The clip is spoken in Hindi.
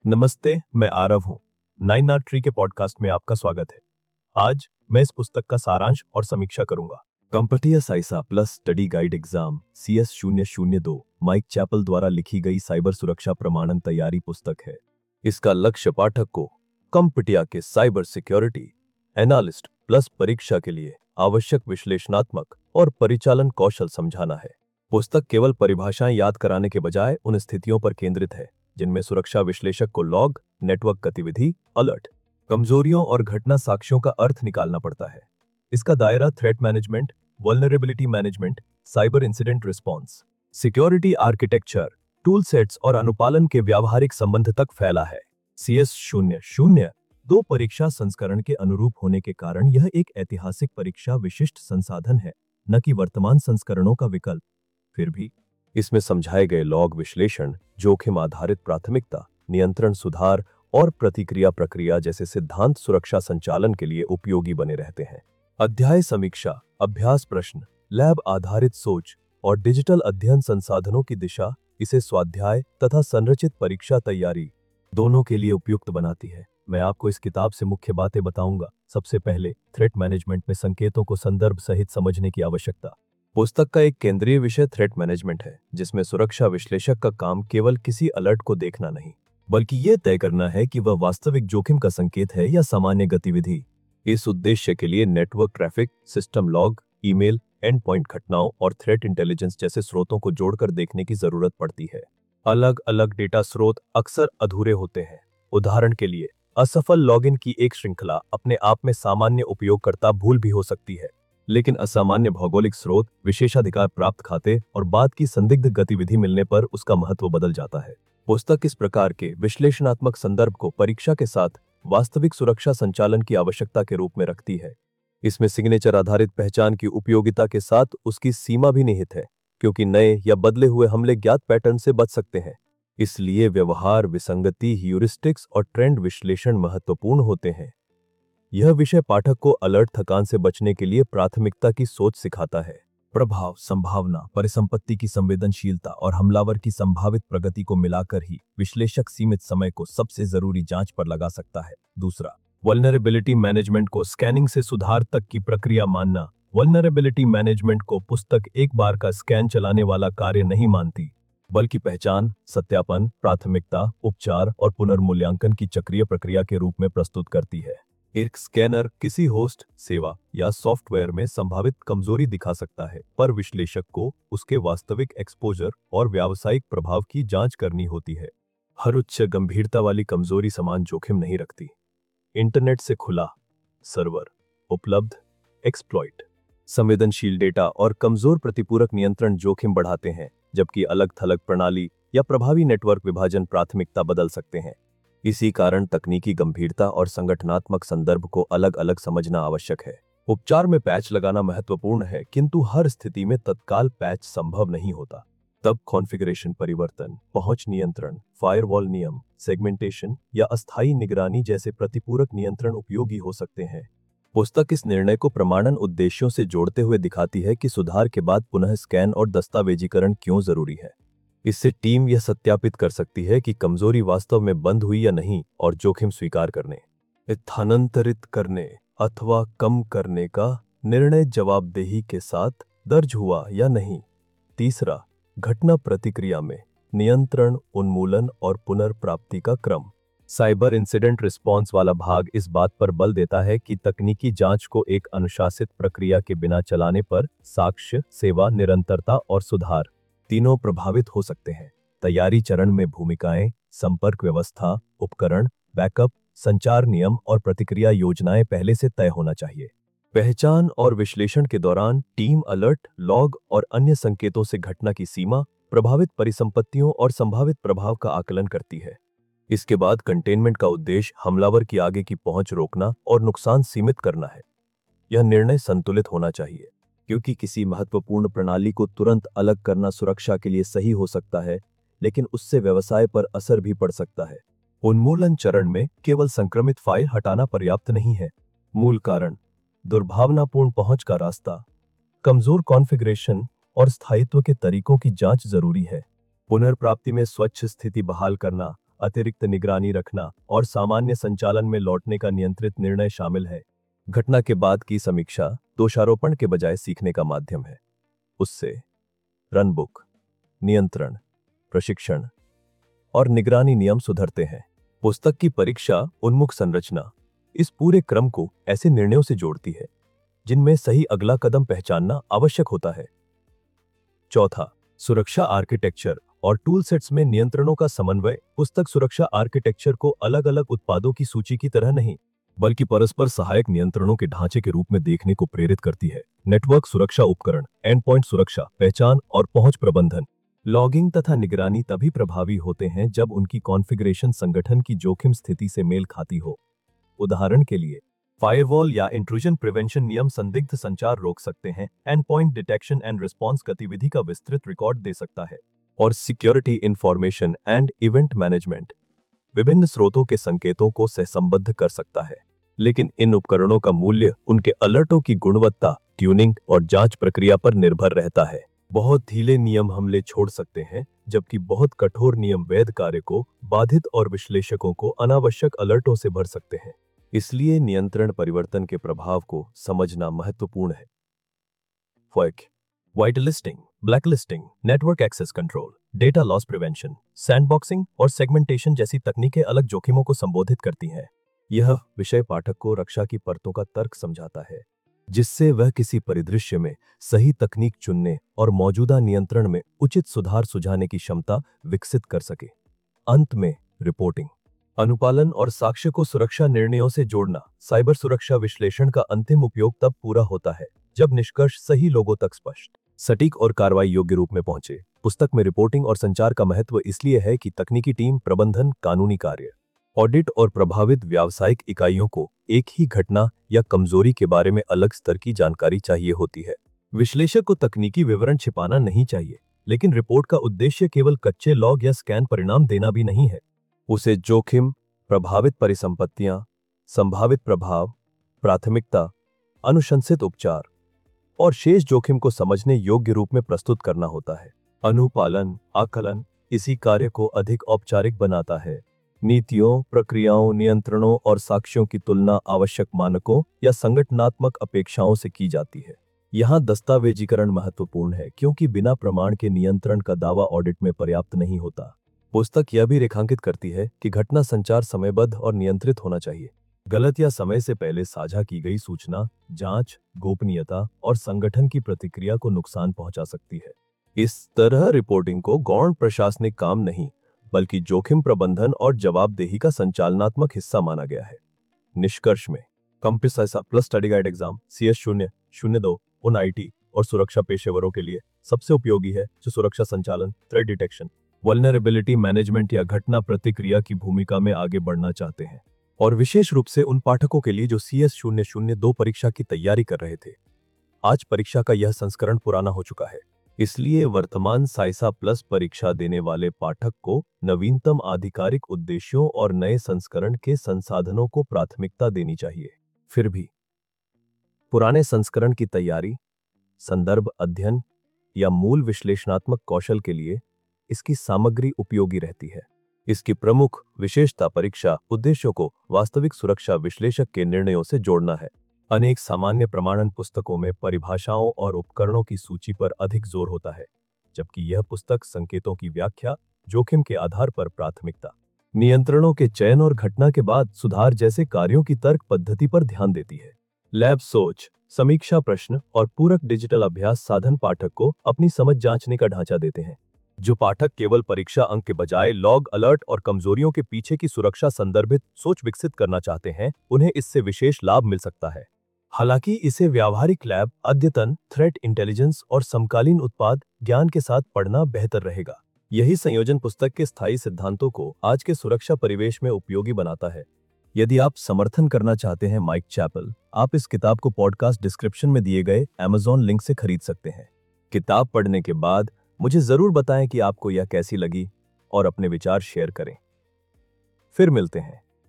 नमस्ते, मैं आरव हूँ। नाइन आर ट्री के पॉडकास्ट में आपका स्वागत है। आज मैं इस पुस्तक का सारांश और समीक्षा करूंगा। CompTIA CySA plus study guide exam CS002 Mike Chapple द्वारा लिखी गई साइबर सुरक्षा प्रमाणन तैयारी पुस्तक है। इसका लक्ष्य पाठक को कंपटिया के साइबर सिक्योरिटी एनालिस्ट प्लस परीक्षा के लिए आवश्यक विश्लेषणात्मक और परिचालन कौशल समझाना है। पुस्तक केवल परिभाषाएं याद कराने के बजाय उन स्थितियों पर केंद्रित है जिनमें सुरक्षा विश्लेषक को लॉग, नेटवर्क गतिविधि, अलर्ट, कमजोरियों और घटना साक्ष्यों का अर्थ निकालना पड़ता है। इसका दायरा threat management, vulnerability management, cyber incident response, security architecture, tool sets और अनुपालन के व्यावहारिक संबंध तक फैला है। CS002 परीक्षा संस्करण के अनुरूप होने के कारण यह एक ऐतिहासिक परीक्षा विशिष्ट संसाधन है, न कि वर्तमान संस्करणों का विकल्प। फिर भी इसमें समझाए गए लॉग विश्लेषण, जोखिम आधारित प्राथमिकता, नियंत्रण सुधार और प्रतिक्रिया प्रक्रिया जैसे सिद्धांत सुरक्षा संचालन के लिए उपयोगी बने रहते हैं। अध्याय समीक्षा, अभ्यास प्रश्न, लैब आधारित सोच और डिजिटल अध्ययन संसाधनों की दिशा इसे स्वाध्याय तथा संरचित परीक्षा तैयारी दोनों के लिए उपयुक्त बनाती है। मैं आपको इस किताब से मुख्य बातें बताऊंगा। सबसे पहले, थ्रेट मैनेजमेंट में संकेतों को संदर्भ सहित समझने की आवश्यकता। पुस्तक का एक केंद्रीय विषय थ्रेट मैनेजमेंट है, जिसमें सुरक्षा विश्लेषक का काम केवल किसी अलर्ट को देखना नहीं, बल्कि यह तय करना है कि वह वास्तविक जोखिम का संकेत है या सामान्य गतिविधि। इस उद्देश्य के लिए network traffic, system log, email, end point घटनाओं और थ्रेट इंटेलिजेंस जैसे स्रोतों को जोड़कर देखने की जरूरत पड़ती है। अलग अलग डेटा स्रोत अक्सर अधूरे होते हैं। उदाहरण के लिए, असफल लॉगिन की एक श्रृंखला अपने आप में सामान्य उपयोगकर्ता भूल भी हो सकती है, लेकिन असामान्य भौगोलिक स्रोत, विशेषाधिकार प्राप्त खाते और बाद की संदिग्ध गतिविधि मिलने पर उसका महत्व बदल जाता है। पुस्तक इस प्रकार के विश्लेषणात्मक संदर्भ को परीक्षा के साथ वास्तविक सुरक्षा संचालन की आवश्यकता के रूप में रखती है। इसमें सिग्नेचर आधारित पहचान की उपयोगिता के साथ उसकी सीमा भी निहित है, क्योंकि नए या बदले हुए हमले ज्ञात पैटर्न से बच सकते हैं। इसलिए व्यवहार, विसंगति, ह्यूरिस्टिक्स और ट्रेंड विश्लेषण महत्वपूर्ण होते हैं। यह विषय पाठक को अलर्ट थकान से बचने के लिए प्राथमिकता की सोच सिखाता है। प्रभाव, संभावना, परिसंपत्ति की संवेदनशीलता और हमलावर की संभावित प्रगति को मिलाकर ही विश्लेषक सीमित समय को सबसे जरूरी जांच पर लगा सकता है। दूसरा, वल्नरेबिलिटी मैनेजमेंट को स्कैनिंग से सुधार तक की प्रक्रिया मानना। वल्नरेबिलिटी मैनेजमेंट को पुस्तक एक बार का स्कैन चलाने वाला कार्य नहीं मानती, बल्कि पहचान, सत्यापन, प्राथमिकता, उपचार और पुनर्मूल्यांकन की चक्रीय प्रक्रिया के रूप में प्रस्तुत करती है। एक स्कैनर किसी होस्ट, सेवा या सॉफ्टवेयर में संभावित कमजोरी दिखा सकता है, पर विश्लेषक को उसके वास्तविक एक्सपोजर और व्यावसायिक प्रभाव की जांच करनी होती है। हर उच्च गंभीरता वाली कमजोरी समान जोखिम नहीं रखती। इंटरनेट से खुला सर्वर उपलब्ध एक्सप्लॉइट, संवेदनशील डेटा और कमजोर प्रतिपूरक नियंत्रण जोखिम बढ़ाते हैं, जबकि अलग थलग प्रणाली या प्रभावी नेटवर्क विभाजन प्राथमिकता बदल सकते हैं। इसी कारण तकनीकी गंभीरता और संगठनात्मक संदर्भ को अलग अलग समझना आवश्यक है। उपचार में पैच लगाना महत्वपूर्ण है, किंतु हर स्थिति में तत्काल पैच संभव नहीं होता। तब कॉन्फ़िगरेशन परिवर्तन, पहुंच नियंत्रण, फायरवॉल नियम, सेगमेंटेशन या अस्थायी निगरानी जैसे प्रतिपूरक नियंत्रण उपयोगी हो सकते हैं। पुस्तक इस निर्णय को प्रमाणन उद्देश्यों से जोड़ते हुए दिखाती है कि सुधार के बाद पुनः स्कैन और दस्तावेजीकरण क्यों जरूरी है। इससे टीम यह सत्यापित कर सकती है कि कमजोरी वास्तव में बंद हुई या नहीं और जोखिम स्वीकार करने, स्थानांतरित करने अथवा कम करने का निर्णय जवाबदेही के साथ दर्ज हुआ या नहीं। तीसरा, घटना प्रतिक्रिया में नियंत्रण, उन्मूलन और पुनर्प्राप्ति का क्रम। साइबर इंसिडेंट रिस्पॉन्स वाला भाग इस बात पर बल देता है कि तकनीकी जांच को एक अनुशासित प्रक्रिया के बिना चलाने पर साक्ष्य, सेवा निरंतरता और सुधार तीनों प्रभावित हो सकते हैं। तैयारी चरण में भूमिकाएं, संपर्क व्यवस्था, उपकरण, बैकअप, संचार नियम और प्रतिक्रिया योजनाएं पहले से तय होना चाहिए। पहचान और विश्लेषण के दौरान टीम अलर्ट, लॉग और अन्य संकेतों से घटना की सीमा, प्रभावित परिसंपत्तियों और संभावित प्रभाव का आकलन करती है। इसके बाद कंटेनमेंट का उद्देश्य हमलावर की आगे की पहुंच रोकना और नुकसान सीमित करना है। यह निर्णय संतुलित होना चाहिए, क्योंकि किसी महत्वपूर्ण प्रणाली को तुरंत अलग करना सुरक्षा के लिए सही हो सकता है, लेकिन उससे व्यवसाय पर असर भी पड़ सकता है। उन्मूलन चरण में केवल संक्रमित फाइल हटाना पर्याप्त नहीं है। मूल कारण, दुर्भावनापूर्ण पहुंच का रास्ता, कमजोर कॉन्फ़िगरेशन और स्थायित्व के तरीकों की जांच जरूरी है। पुनर्प्राप्ति में स्वच्छ स्थिति बहाल करना, अतिरिक्त निगरानी रखना और सामान्य संचालन में लौटने का नियंत्रित निर्णय शामिल है। घटना के बाद की समीक्षा दोषारोपण के बजाय सीखने का माध्यम है। उससे रनबुक, नियंत्रण, प्रशिक्षण और निगरानी नियम सुधरते हैं। पुस्तक की परीक्षा उन्मुख संरचना इस पूरे क्रम को ऐसे निर्णयों से जोड़ती है जिनमें सही अगला कदम पहचानना आवश्यक होता है। चौथा, सुरक्षा आर्किटेक्चर और टूल सेट्स में नियंत्रणों का समन्वय। पुस्तक सुरक्षा आर्किटेक्चर को अलग अलग उत्पादों की सूची की तरह नहीं, बल्कि परस्पर सहायक नियंत्रणों के ढांचे के रूप में देखने को प्रेरित करती है। नेटवर्क सुरक्षा उपकरण, एंडपॉइंट सुरक्षा, पहचान और पहुंच प्रबंधन, लॉगिंग तथा निगरानी तभी प्रभावी होते हैं जब उनकी कॉन्फ़िगरेशन संगठन की जोखिम स्थिति से मेल खाती हो। उदाहरण के लिए, फायरवॉल या इंट्रूजन प्रिवेंशन नियम संदिग्ध संचार रोक सकते हैं, एंडपॉइंट डिटेक्शन एंड रिस्पॉन्स गतिविधि का विस्तृत रिकॉर्ड दे सकता है, और security information and event management विभिन्न स्रोतों के संकेतों को सहसंबद्ध कर सकता है। लेकिन इन उपकरणों का मूल्य उनके अलर्टों की गुणवत्ता, ट्यूनिंग और जांच प्रक्रिया पर निर्भर रहता है। बहुत ढीले नियम हमले छोड़ सकते हैं, जबकि बहुत कठोर नियम वैध कार्य को बाधित और विश्लेषकों को अनावश्यक अलर्टों से भर सकते हैं। इसलिए नियंत्रण परिवर्तन के प्रभाव को समझना महत्वपूर्ण है। फर्क, white listing, black listing, network access control, data loss prevention, sandboxing और सेगमेंटेशन जैसी तकनीकें अलग जोखिमों को संबोधित करती हैं। यह विषय पाठक को रक्षा की परतों का तर्क समझाता है, जिससे वह किसी परिदृश्य में सही तकनीक चुनने और मौजूदा नियंत्रण में उचित सुधार सुझाने की क्षमता विकसित कर सके। अंत में रिपोर्टिंग, अनुपालन और साक्ष्य को सुरक्षा निर्णयों से जोड़ना। साइबर सुरक्षा विश्लेषण का अंतिम उपयोग तब पूरा होता है जब निष्कर्ष सही लोगों तक स्पष्ट, सटीक और कार्रवाई योग्य रूप में पहुंचे। पुस्तक में रिपोर्टिंग और संचार का महत्व इसलिए है कि तकनीकी टीम, प्रबंधन, कानूनी कार्य, ऑडिट और प्रभावित व्यावसायिक इकाइयों को एक ही घटना या कमजोरी के बारे में अलग स्तर की जानकारी चाहिए होती है। विश्लेषक को तकनीकी विवरण छिपाना नहीं चाहिए, लेकिन रिपोर्ट का उद्देश्य केवल कच्चे लॉग या स्कैन परिणाम देना भी नहीं है। उसे जोखिम, प्रभावित परिसंपत्तियां, संभावित प्रभाव, प्राथमिकता, अनुशंसित उपचार और शेष जोखिम को समझने योग्य रूप में प्रस्तुत करना होता है। अनुपालन, आकलन इसी कार्य को अधिक औपचारिक बनाता है। नीतियों, प्रक्रियाओं, नियंत्रणों और साक्ष्यों की तुलना आवश्यक मानकों या संगठनात्मक अपेक्षाओं से की जाती है। यहाँ दस्तावेजीकरण महत्वपूर्ण है, क्योंकि बिना प्रमाण के नियंत्रण का दावा ऑडिट में पर्याप्त नहीं होता। पुस्तक यह भी रेखांकित करती है कि घटना संचार समयबद्ध और नियंत्रित होना चाहिए। गलत या समय से पहले साझा की गई सूचना जांच, गोपनीयता और संगठन की प्रतिक्रिया को नुकसान पहुंचा सकती है। इस तरह रिपोर्टिंग को गौण प्रशासनिक काम नहीं, बल्कि जोखिम प्रबंधन और जवाबदेही का संचालनात्मक हिस्सा माना गया है। निष्कर्ष में कंपस plus study guide exam CS002 उन IT और सुरक्षा पेशेवरों के लिए सबसे उपयोगी है जो सुरक्षा संचालन, थ्रेट डिटेक्शन, वल्नरेबिलिटी मैनेजमेंट या घटना प्रतिक्रिया की भूमिका में आगे बढ़ना चाहते हैं, और विशेष रूप से उन पाठकों के लिए जो CS002 परीक्षा की तैयारी कर रहे थे। आज परीक्षा का यह संस्करण पुराना हो चुका है, इसलिए वर्तमान साइसा प्लस परीक्षा देने वाले पाठक को नवीनतम आधिकारिक उद्देश्यों और नए संस्करण के संसाधनों को प्राथमिकता देनी चाहिए। फिर भी पुराने संस्करण की तैयारी, संदर्भ अध्ययन या मूल विश्लेषणात्मक कौशल के लिए इसकी सामग्री उपयोगी रहती है। इसकी प्रमुख विशेषता परीक्षा उद्देश्यों को वास्तविक सुरक्षा विश्लेषक के निर्णयों से जोड़ना है। अनेक सामान्य प्रमाणन पुस्तकों में परिभाषाओं और उपकरणों की सूची पर अधिक जोर होता है, जबकि यह पुस्तक संकेतों की व्याख्या, जोखिम के आधार पर प्राथमिकता, नियंत्रणों के चयन और घटना के बाद सुधार जैसे कार्यों की तर्क पद्धति पर ध्यान देती है। लैब सोच, समीक्षा प्रश्न और पूरक डिजिटल अभ्यास साधन पाठक को अपनी समझ जांचने का ढांचा देते हैं। जो पाठक केवल परीक्षा अंक के बजाय लॉग, अलर्ट और कमजोरियों के पीछे की सुरक्षा संदर्भित सोच विकसित करना चाहते हैं, उन्हें इससे विशेष लाभ मिल सकता है। हालांकि इसे व्यावहारिक लैब, अद्यतन थ्रेट इंटेलिजेंस और समकालीन उत्पाद ज्ञान के साथ पढ़ना बेहतर रहेगा। यही संयोजन पुस्तक के स्थायी सिद्धांतों को आज के सुरक्षा परिवेश में उपयोगी बनाता है। यदि आप समर्थन करना चाहते हैं माइक चैपल, आप इस किताब को पॉडकास्ट डिस्क्रिप्शन में दिए गए Amazon लिंक से खरीद सकते हैं। किताब पढ़ने के बाद मुझे जरूर बताएं कि आपको यह कैसी लगी और अपने विचार शेयर करें। फिर मिलते हैं।